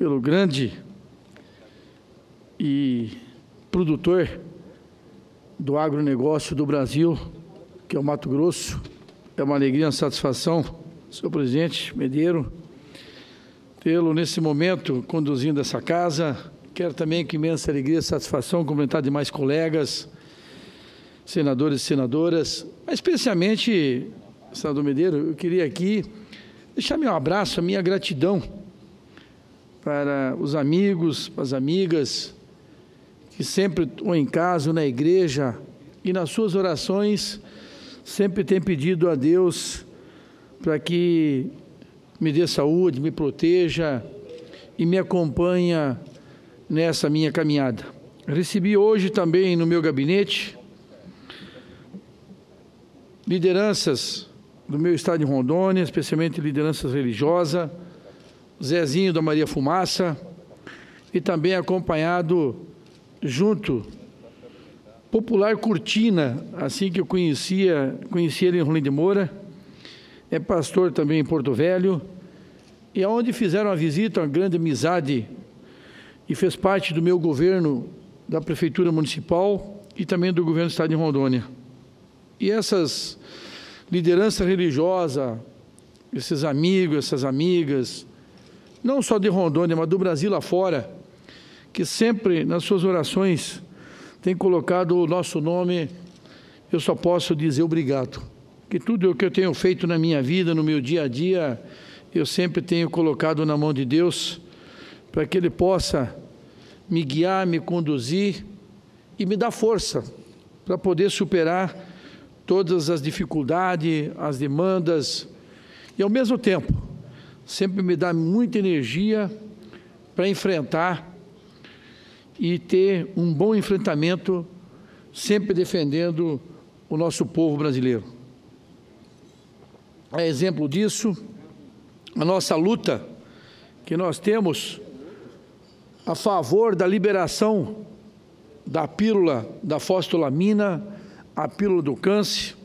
pelo grande e produtor do agronegócio do Brasil, que é o Mato Grosso. É uma alegria e uma satisfação, senhor presidente Medeiro, tê-lo nesse momento conduzindo essa casa. Quero também com imensa alegria e satisfação cumprimentar demais colegas, senadores e senadoras, mas especialmente, senador Medeiro, eu queria aqui deixar meu abraço, a minha gratidão para os amigos, as amigas, que sempre, ou em casa, ou na igreja, e nas suas orações, sempre têm pedido a Deus para que me dê saúde, me proteja e me acompanhe nessa minha caminhada. Recebi hoje também no meu gabinete lideranças do meu estado de Rondônia, especialmente lideranças religiosas, Zezinho da Maria Fumaça, e também acompanhado junto, Popular Cortina, assim que eu conheci ele em Rolim de Moura, é pastor também em Porto Velho, e aonde fizeram uma visita, uma grande amizade, e fez parte do meu governo, da Prefeitura Municipal e também do governo do estado de Rondônia. E essas lideranças religiosas, esses amigos, essas amigas, não só de Rondônia, mas do Brasil lá fora, que sempre nas suas orações têm colocado o nosso nome, eu só posso dizer obrigado. Que tudo o que eu tenho feito na minha vida, no meu dia a dia, eu sempre tenho colocado na mão de Deus, para que Ele possa me guiar, me conduzir e me dar força para poder superar todas as dificuldades, as demandas, e ao mesmo tempo, sempre me dá muita energia para enfrentar e ter um bom enfrentamento, sempre defendendo o nosso povo brasileiro. É exemplo disso a nossa luta que nós temos a favor da liberação da pílula da fosfolamina, a pílula do câncer,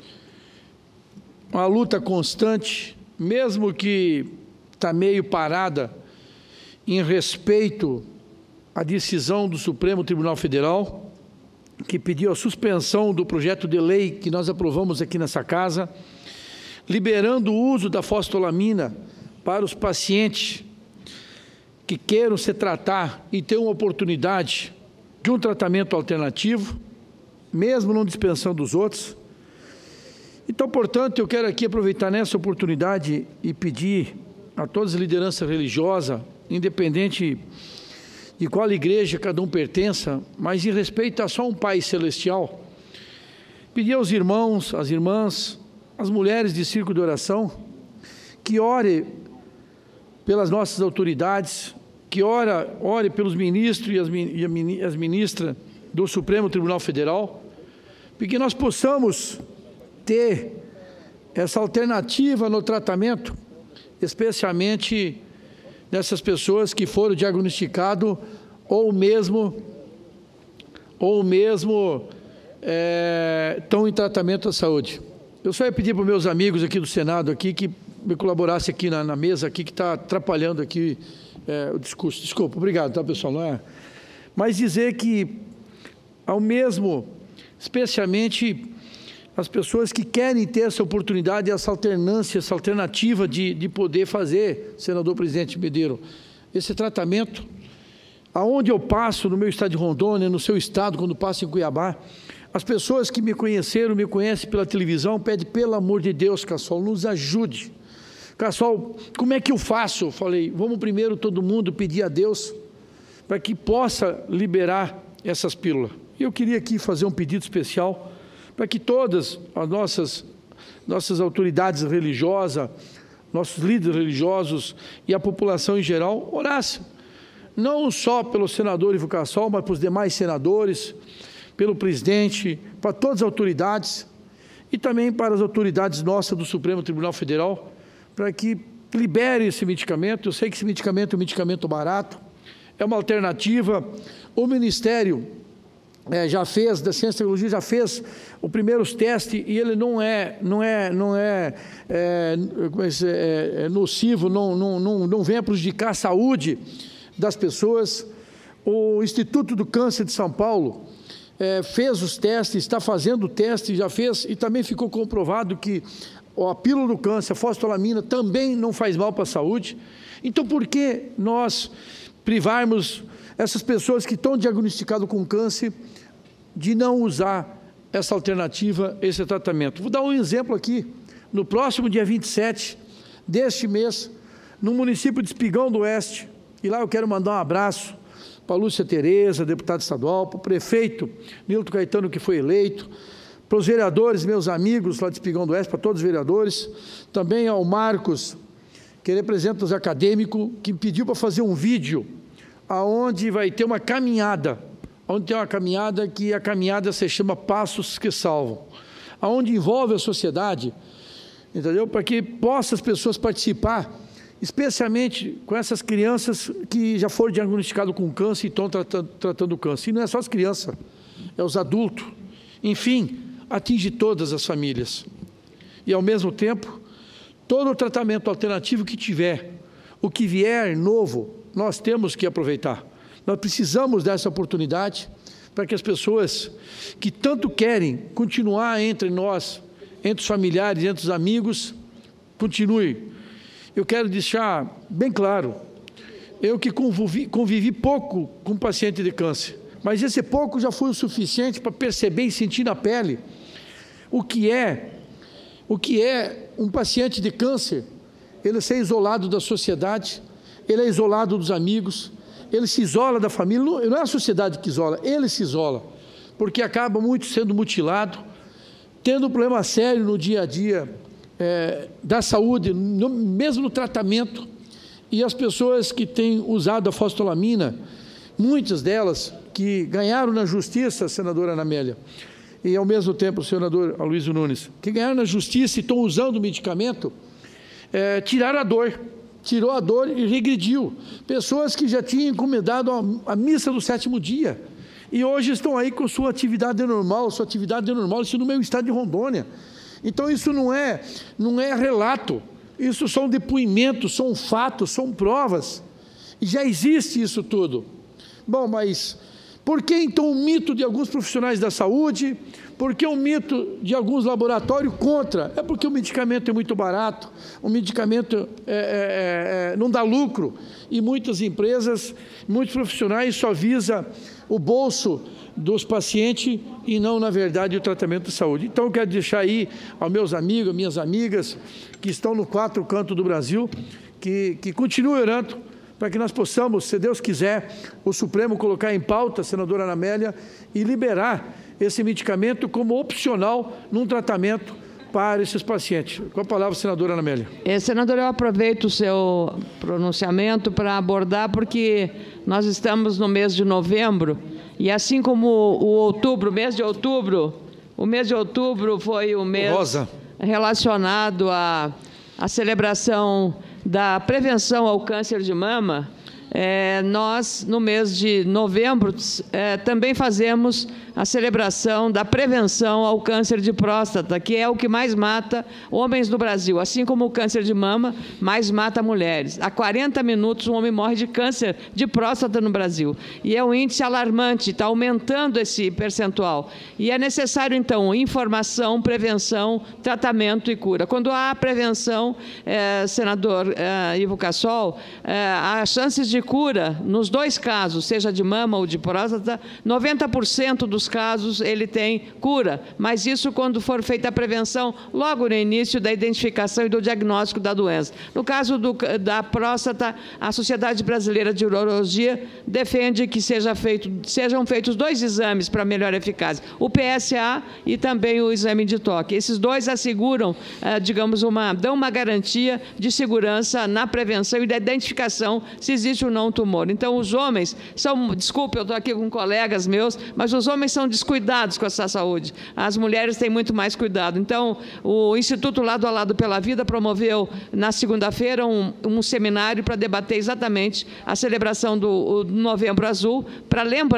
uma luta constante, mesmo que está meio parada em respeito à decisão do Supremo Tribunal Federal, que pediu a suspensão do projeto de lei que nós aprovamos aqui nessa casa, liberando o uso da fosfolamina para os pacientes que queiram se tratar e ter uma oportunidade de um tratamento alternativo, mesmo não dispensando os outros. Então, portanto, eu quero aqui aproveitar nessa oportunidade e pedir a todas as lideranças religiosas, independente de qual igreja cada um pertença, mas em respeito a só um Pai Celestial, pedir aos irmãos, às irmãs, às mulheres de círculo de oração, que ore pelas nossas autoridades, que ore pelos ministros e as ministras do Supremo Tribunal Federal, para que nós possamos ter essa alternativa no tratamento, especialmente dessas pessoas que foram diagnosticadas ou mesmo estão em tratamento da saúde. Eu só ia pedir para os meus amigos aqui do Senado aqui que me colaborasse aqui na mesa aqui, que está atrapalhando aqui o discurso. Desculpa, obrigado, tá, pessoal? Não é? Mas dizer que, ao mesmo, especialmente as pessoas que querem ter essa oportunidade, essa alternância, essa alternativa de poder fazer, senador presidente Medeiro, esse tratamento, aonde eu passo, no meu estado de Rondônia, no seu estado, quando passo em Cuiabá, as pessoas que me conheceram, me conhecem pela televisão, pedem, pelo amor de Deus, Cassol, nos ajude. Cassol, como é que eu faço? Eu falei, vamos primeiro todo mundo pedir a Deus para que possa liberar essas pílulas. E eu queria aqui fazer um pedido especial para que todas as nossas autoridades religiosas, nossos líderes religiosos e a população em geral orassem, não só pelo senador Ivo Cassol, mas para os demais senadores, pelo presidente, para todas as autoridades e também para as autoridades nossas do Supremo Tribunal Federal, para que libere esse medicamento. Eu sei que esse medicamento é um medicamento barato, é uma alternativa. O Ministério já fez, da Ciência e Tecnologia, já fez os primeiros testes e ele não é nocivo, não vem a prejudicar a saúde das pessoas. O Instituto do Câncer de São Paulo fez os testes, está fazendo o teste, já fez, e também ficou comprovado que a pílula do câncer, a fosfolamina, também não faz mal para a saúde. Então, por que nós privarmos essas pessoas que estão diagnosticadas com câncer de não usar essa alternativa, esse tratamento? Vou dar um exemplo aqui. No próximo dia 27 deste mês, no município de Espigão do Oeste, e lá eu quero mandar um abraço para a Lúcia Tereza, deputada estadual, para o prefeito Nilton Caetano, que foi eleito, para os vereadores, meus amigos lá de Espigão do Oeste, para todos os vereadores, também ao Marcos, que representa os acadêmicos, que pediu para fazer um vídeo aonde vai ter uma caminhada, onde tem uma caminhada que a caminhada se chama Passos que Salvam, aonde envolve a sociedade, entendeu? Para que possa as pessoas participar, especialmente com essas crianças que já foram diagnosticadas com câncer e estão tratando o câncer. E não é só as crianças, é os adultos. Enfim, atinge todas as famílias. E, ao mesmo tempo, todo o tratamento alternativo que tiver, o que vier novo, nós temos que aproveitar. Nós precisamos dessa oportunidade para que as pessoas que tanto querem continuar entre nós, entre os familiares, entre os amigos, continuem. Eu quero deixar bem claro, eu que convivi pouco com paciente de câncer, mas esse pouco já foi o suficiente para perceber e sentir na pele o que é um paciente de câncer, ele ser isolado da sociedade, ele é isolado dos amigos, ele se isola da família, não é a sociedade que isola, ele se isola, porque acaba muito sendo mutilado, tendo um problema sério no dia a dia, da saúde, mesmo no tratamento. E as pessoas que têm usado a fosfolamina, muitas delas que ganharam na justiça, senadora Ana Amélia, e ao mesmo tempo o senador Aloysio Nunes, que ganharam na justiça e estão usando o medicamento, tiraram a dor, tirou a dor e regrediu. Pessoas que já tinham encomendado a missa do 7º dia, e hoje estão aí com sua atividade normal, isso no meu estado de Rondônia. Então, isso não é relato, isso são depoimentos, são fatos, são provas, e já existe isso tudo. Bom, mas por que então o mito de alguns profissionais da saúde? Por que o mito de alguns laboratórios contra? É porque o medicamento é muito barato, o medicamento não dá lucro, e muitas empresas, muitos profissionais só visam o bolso dos pacientes e não, na verdade, o tratamento de saúde. Então, eu quero deixar aí aos meus amigos, minhas amigas, que estão no 4 cantos do Brasil, que continuem orando, para que nós possamos, se Deus quiser, o Supremo colocar em pauta, senadora Ana Amélia, e liberar esse medicamento como opcional num tratamento para esses pacientes. Com a palavra, senadora Ana Amélia. Senador, eu aproveito o seu pronunciamento para abordar, porque nós estamos no mês de novembro, e assim como o mês de outubro foi o mês relacionado à celebração da prevenção ao câncer de mama, nós, no mês de novembro, também fazemos a celebração da prevenção ao câncer de próstata, que é o que mais mata homens no Brasil, assim como o câncer de mama mais mata mulheres. Há 40 minutos um homem morre de câncer de próstata no Brasil, e é um índice alarmante, está aumentando esse percentual, e é necessário então informação, prevenção, tratamento e cura. Quando há prevenção, senador Ivo Cassol, as chances de cura, nos dois casos, seja de mama ou de próstata, 90% dos casos ele tem cura, mas isso quando for feita a prevenção logo no início da identificação e do diagnóstico da doença. No caso da próstata, a Sociedade Brasileira de Urologia defende que sejam feitos 2 exames para melhor eficácia, o PSA e também o exame de toque. Esses 2 asseguram, dão uma garantia de segurança na prevenção e da identificação se existe ou não tumor. Então, os homens desculpe, eu estou aqui com colegas meus, mas os homens são descuidados com essa saúde. As mulheres têm muito mais cuidado. Então, o Instituto Lado a Lado pela Vida promoveu, na segunda-feira, um seminário para debater exatamente a celebração do Novembro Azul, para lembrar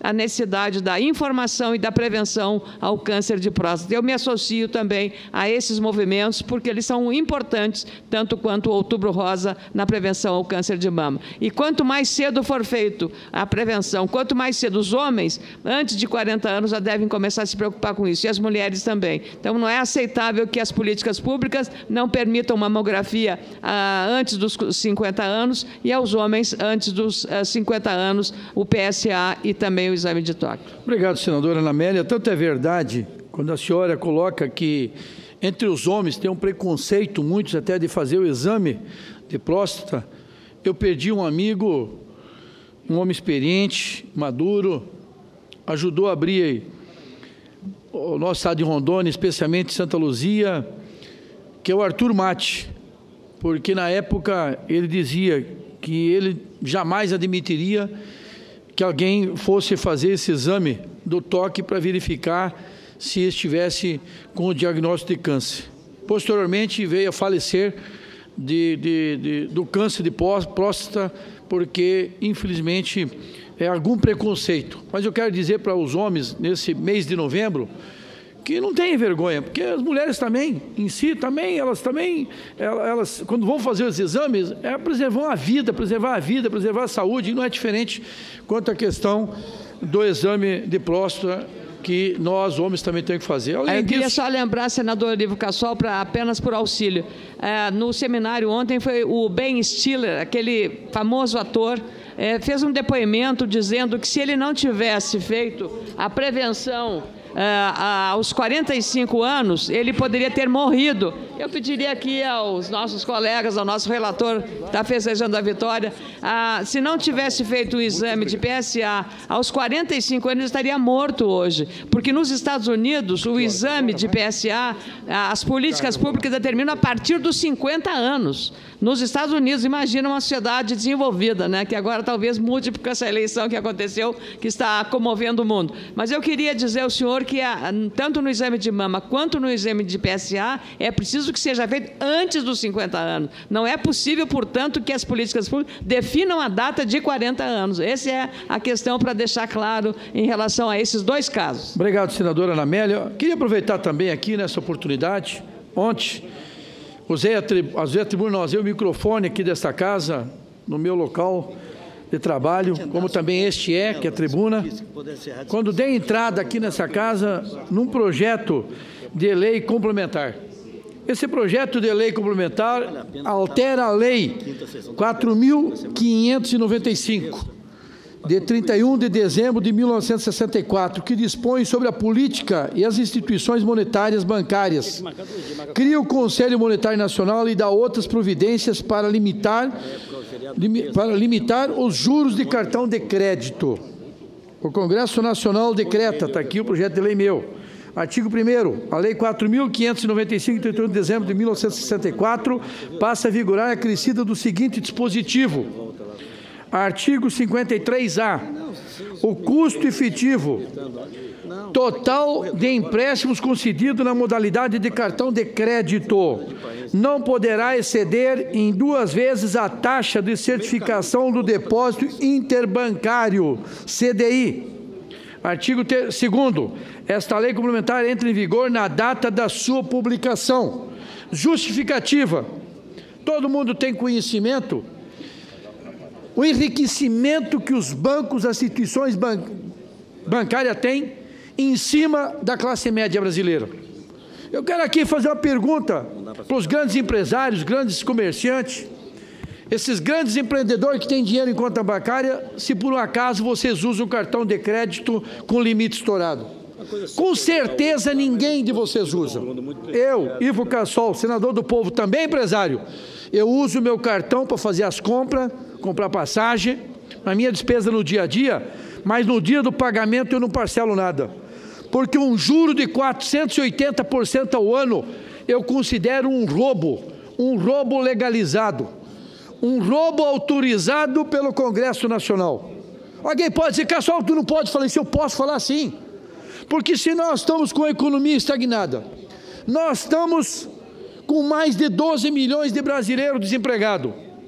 a necessidade da informação e da prevenção ao câncer de próstata. Eu me associo também a esses movimentos, porque eles são importantes, tanto quanto o Outubro Rosa, na prevenção ao câncer de mama. E quanto mais cedo for feito a prevenção, quanto mais cedo os homens, antes de 40 anos, já devem começar a se preocupar com isso, e as mulheres também. Então, não é aceitável que as políticas públicas não permitam mamografia antes dos 50 anos e aos homens antes dos 50 anos, o PSA e também o exame de toque. Obrigado, senadora Ana Amélia. Tanto é verdade, quando a senhora coloca que entre os homens tem um preconceito, muitos até, de fazer o exame de próstata. Eu perdi um amigo, um homem experiente, maduro, ajudou a abrir o nosso estado de Rondônia, especialmente Santa Luzia, que é o Arthur Mate, porque na época ele dizia que ele jamais admitiria que alguém fosse fazer esse exame do toque para verificar se estivesse com o diagnóstico de câncer. Posteriormente veio a falecer do câncer de próstata, porque infelizmente é algum preconceito. Mas eu quero dizer para os homens, nesse mês de novembro, que não tenham vergonha, porque as mulheres também, em si, também, elas quando vão fazer os exames, é preservar a vida, preservar a saúde, e não é diferente quanto à questão do exame de próstata, que nós, homens, também temos que fazer. Eu queria só lembrar, senador Olívio Cassol, apenas por auxílio. No seminário ontem foi o Ben Stiller, aquele famoso ator, fez um depoimento dizendo que se ele não tivesse feito a prevenção aos 45 anos, ele poderia ter morrido. Eu pediria aqui aos nossos colegas, ao nosso relator, que está festejando a vitória, se não tivesse feito o exame de PSA aos 45 anos, ele estaria morto hoje. Porque nos Estados Unidos, o exame de PSA, as políticas públicas determinam a partir dos 50 anos. Nos Estados Unidos, imagina uma sociedade desenvolvida, né, que agora talvez mude por essa eleição que aconteceu, que está comovendo o mundo. Mas eu queria dizer ao senhor que, tanto no exame de mama quanto no exame de PSA, é preciso que seja feito antes dos 50 anos. Não é possível, portanto, que as políticas públicas definam a data de 40 anos. Essa é a questão para deixar claro em relação a esses dois casos. Obrigado, senadora Ana Amélia. Queria aproveitar também aqui nessa oportunidade, ontem, usei a tribuna, usei o microfone aqui desta casa, no meu local de trabalho, como também que é a tribuna, quando dei entrada aqui nessa casa num projeto de lei complementar. Esse projeto de lei complementar altera a lei 4.595, de 31 de dezembro de 1964, que dispõe sobre a política e as instituições monetárias bancárias. Cria o Conselho Monetário Nacional e dá outras providências para limitar os juros de cartão de crédito. O Congresso Nacional decreta, está aqui o projeto de lei meu, artigo 1º, a Lei 4.595, de 31 de dezembro de 1964, passa a vigorar acrescida do seguinte dispositivo. Artigo 53A. O custo efetivo total de empréstimos concedido na modalidade de cartão de crédito não poderá exceder em 2 vezes a taxa de certificação do depósito interbancário, CDI. Artigo 2º. Esta lei complementar entra em vigor na data da sua publicação. Justificativa. Todo mundo tem conhecimento o enriquecimento que os bancos, as instituições bancárias têm em cima da classe média brasileira. Eu quero aqui fazer uma pergunta para os grandes empresários, grandes comerciantes, esses grandes empreendedores que têm dinheiro em conta bancária, se por um acaso vocês usam o cartão de crédito com limite estourado. Com certeza ninguém de vocês usa. Eu, Ivo Cassol, senador do Povo, também empresário, eu uso o meu cartão para fazer as compras, comprar passagem, a minha despesa no dia a dia, mas no dia do pagamento eu não parcelo nada. Porque um juro de 480% ao ano eu considero um roubo legalizado, um roubo autorizado pelo Congresso Nacional. Alguém pode dizer, Cassol, tu não pode falar isso? Eu posso falar sim. Porque se nós estamos com a economia estagnada, nós estamos com mais de 12 milhões de brasileiros desempregados.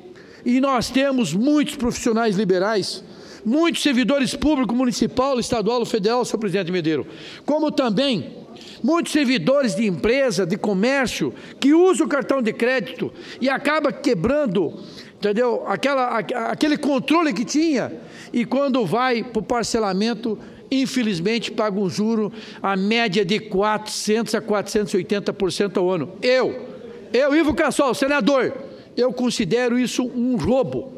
E nós temos muitos profissionais liberais, muitos servidores públicos, municipal, estadual, federal, senhor presidente Medeiros, como também muitos servidores de empresa, de comércio, que usam o cartão de crédito e acaba quebrando, entendeu? Aquele controle que tinha, e quando vai para o parcelamento, infelizmente paga um juro, a média de 400% a 480% ao ano. Eu, Ivo Cassol, senador, eu considero isso um roubo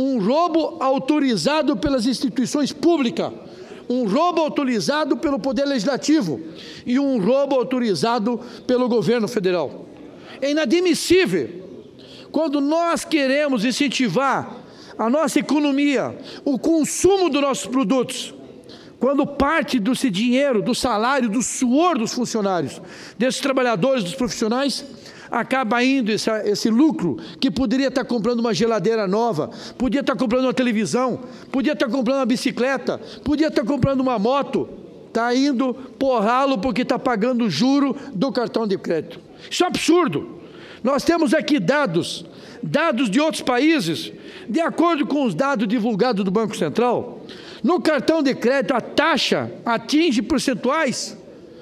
autorizado pelas instituições públicas, um roubo autorizado pelo Poder Legislativo e um roubo autorizado pelo governo federal. É inadmissível, quando nós queremos incentivar a nossa economia, o consumo dos nossos produtos, quando parte desse dinheiro, do salário, do suor dos funcionários, desses trabalhadores, dos profissionais, acaba indo esse lucro, que poderia estar comprando uma geladeira nova, podia estar comprando uma televisão, podia estar comprando uma bicicleta, podia estar comprando uma moto, está indo porrá-lo porque está pagando o juro do cartão de crédito. Isso é absurdo. Nós temos aqui dados de outros países, de acordo com os dados divulgados do Banco Central, no cartão de crédito a taxa atinge percentuais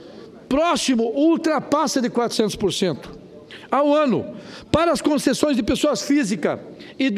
ultrapassa de 400%. Ao ano, para as concessões de pessoas físicas e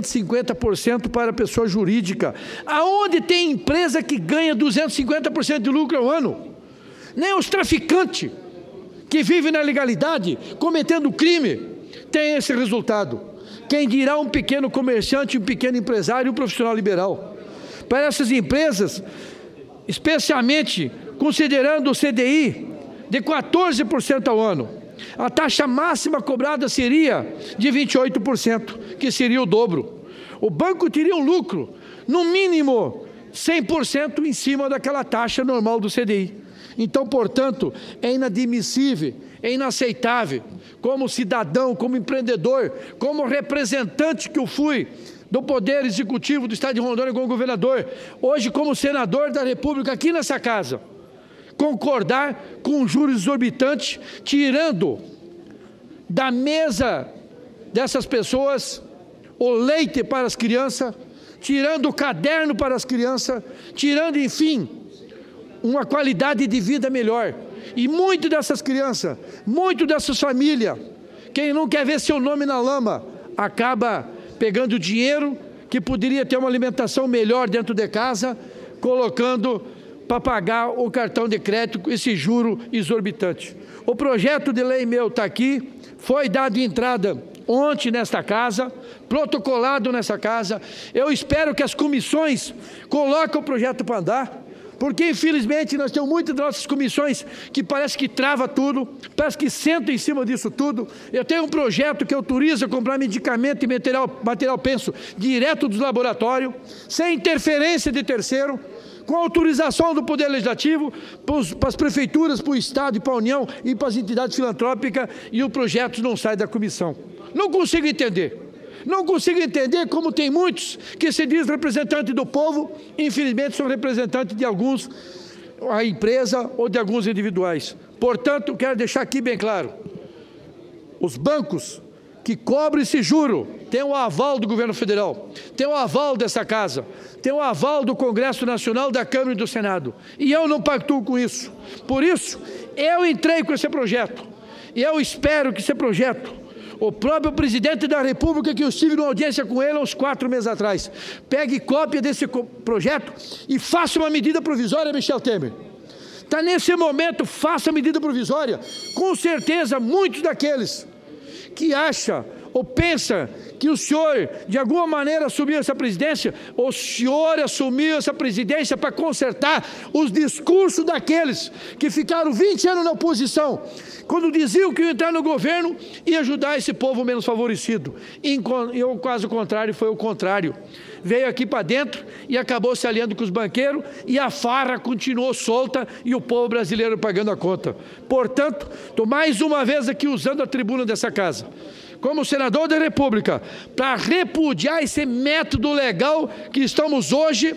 250% para pessoa jurídica. Aonde tem empresa que ganha 250% de lucro ao ano? Nem os traficantes que vivem na ilegalidade, cometendo crime, tem esse resultado. Quem dirá um pequeno comerciante, um pequeno empresário, um profissional liberal? Para essas empresas, especialmente considerando o CDI de 14% ao ano, a taxa máxima cobrada seria de 28%, que seria o dobro. O banco teria um lucro, no mínimo 100% em cima daquela taxa normal do CDI. Então, portanto, é inadmissível, é inaceitável, como cidadão, como empreendedor, como representante que eu fui do Poder Executivo do Estado de Rondônia como governador, hoje como senador da República aqui nessa casa, concordar com juros exorbitantes, tirando da mesa dessas pessoas o leite para as crianças, tirando o caderno para as crianças, tirando, enfim, uma qualidade de vida melhor. E muito dessas crianças, muito dessas famílias, quem não quer ver seu nome na lama, acaba pegando dinheiro que poderia ter uma alimentação melhor dentro de casa, colocando para pagar o cartão de crédito com esse juro exorbitante. O projeto de lei meu está aqui, foi dado entrada ontem nesta casa, protocolado nessa casa. Eu espero que as comissões coloquem o projeto para andar, porque infelizmente nós temos muitas das nossas comissões que parece que trava tudo, parece que senta em cima disso tudo. Eu tenho um projeto que autoriza comprar medicamento e material penso direto dos laboratórios, sem interferência de terceiro, com autorização do Poder Legislativo, para as prefeituras, para o Estado e para a União e para as entidades filantrópicas, e o projeto não sai da comissão. Não consigo entender. Não consigo entender como tem muitos que se diz representante do povo, infelizmente são representantes de alguns, a empresa ou de alguns individuais. Portanto, quero deixar aqui bem claro, os bancos que cobram esse juro tem o aval do governo federal, tem o aval dessa casa, tem o aval do Congresso Nacional, da Câmara e do Senado. E eu não pactuo com isso. Por isso, eu entrei com esse projeto. E eu espero que esse projeto, o próprio presidente da República, que eu estive numa audiência com ele há uns 4 meses atrás, pegue cópia desse projeto e faça uma medida provisória, Michel Temer. Está nesse momento, faça a medida provisória. Com certeza, muitos daqueles que acham ou pensa que o senhor, de alguma maneira, assumiu essa presidência, o senhor assumiu essa presidência para consertar os discursos daqueles que ficaram 20 anos na oposição, quando diziam que iam entrar no governo e ajudar esse povo menos favorecido. E o caso contrário foi o contrário. Veio aqui para dentro e acabou se aliando com os banqueiros, e a farra continuou solta e o povo brasileiro pagando a conta. Portanto, estou mais uma vez aqui usando a tribuna dessa casa, como senador da República, para repudiar esse método legal que estamos hoje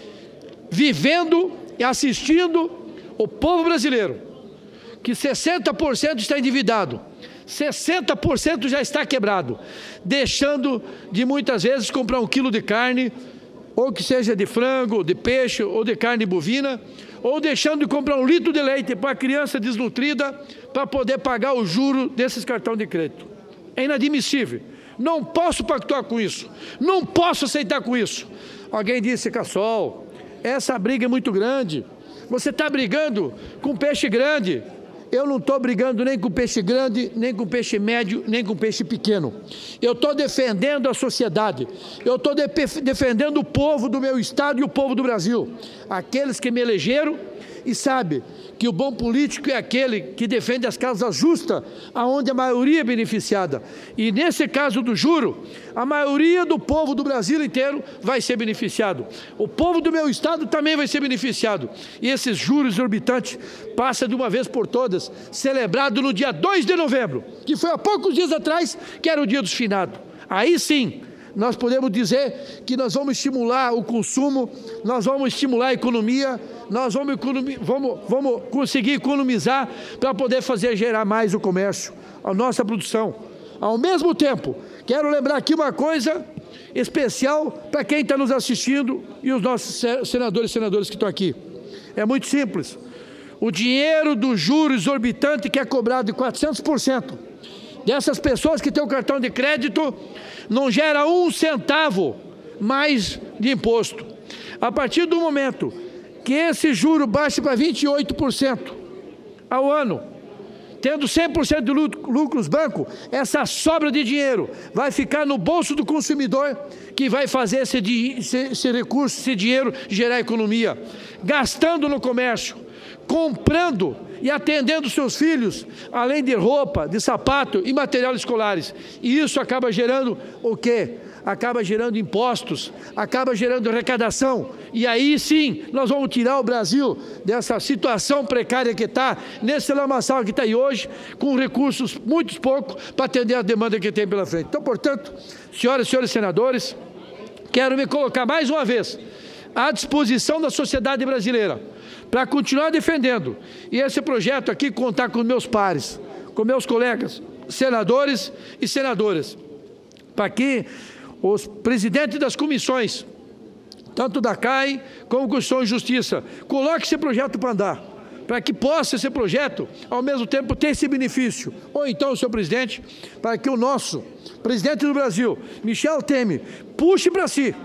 vivendo e assistindo o povo brasileiro, que 60% está endividado, 60% já está quebrado, deixando de muitas vezes comprar 1 quilo de carne, ou que seja de frango, de peixe ou de carne bovina, ou deixando de comprar 1 litro de leite para a criança desnutrida para poder pagar o juro desses cartões de crédito. É inadmissível. Não posso pactuar com isso. Não posso aceitar com isso. Alguém disse, Cassol, essa briga é muito grande. Você está brigando com peixe grande. Eu não estou brigando nem com peixe grande, nem com peixe médio, nem com peixe pequeno. Eu estou defendendo a sociedade. Eu estou defendendo o povo do meu estado e o povo do Brasil. Aqueles que me elegeram e sabem que o bom político é aquele que defende as causas justas, aonde a maioria é beneficiada. E nesse caso do juro, a maioria do povo do Brasil inteiro vai ser beneficiado. O povo do meu estado também vai ser beneficiado. E esses juros exorbitantes passam de uma vez por todas, celebrado no dia 2 de novembro, que foi há poucos dias atrás, que era o dia dos finados. Aí sim, nós podemos dizer que nós vamos estimular o consumo, nós vamos estimular a economia, nós vamos conseguir economizar para poder fazer gerar mais o comércio, a nossa produção. Ao mesmo tempo, quero lembrar aqui uma coisa especial para quem está nos assistindo e os nossos senadores e senadoras que estão aqui. É muito simples. O dinheiro do juro exorbitante que é cobrado de 400%, dessas pessoas que têm o cartão de crédito, não gera 1 centavo mais de imposto. A partir do momento que esse juro baixe para 28% ao ano, tendo 100% de lucro nos bancos, essa sobra de dinheiro vai ficar no bolso do consumidor, que vai fazer esse recurso, esse dinheiro gerar economia, gastando no comércio, comprando e atendendo seus filhos, além de roupa, de sapato e materiais escolares. E isso acaba gerando o quê? Acaba gerando impostos, acaba gerando arrecadação. E aí sim, nós vamos tirar o Brasil dessa situação precária que está, nesse lamaçal que está aí hoje, com recursos muito poucos para atender a demanda que tem pela frente. Então, portanto, senhoras e senhores senadores, quero me colocar mais uma vez à disposição da sociedade brasileira, para continuar defendendo, e esse projeto aqui contar com meus pares, com meus colegas, senadores e senadoras, para que os presidentes das comissões, tanto da CAI como Constituição e Justiça, coloquem esse projeto para andar, para que possa esse projeto, ao mesmo tempo, ter esse benefício. Ou então, senhor presidente, para que o nosso presidente do Brasil, Michel Temer, puxe para si,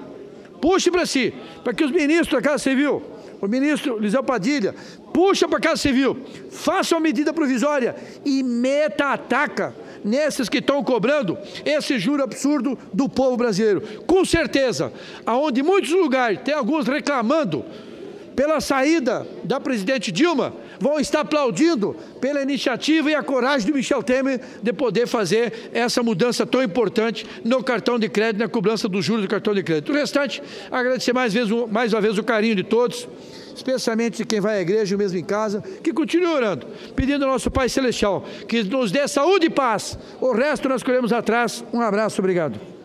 para que os ministros da Casa Civil, o ministro Liseu Padilha, puxa para a Casa Civil, faça uma medida provisória e meta a ataca nesses que estão cobrando esse juro absurdo do povo brasileiro. Com certeza, aonde muitos lugares tem alguns reclamando pela saída da presidente Dilma, vão estar aplaudindo pela iniciativa e a coragem do Michel Temer de poder fazer essa mudança tão importante no cartão de crédito, na cobrança dos juros do cartão de crédito. O restante, agradecer mais uma vez o carinho de todos, especialmente de quem vai à igreja, mesmo em casa, que continue orando, pedindo ao nosso Pai Celestial que nos dê saúde e paz. O resto nós corremos atrás. Um abraço, obrigado.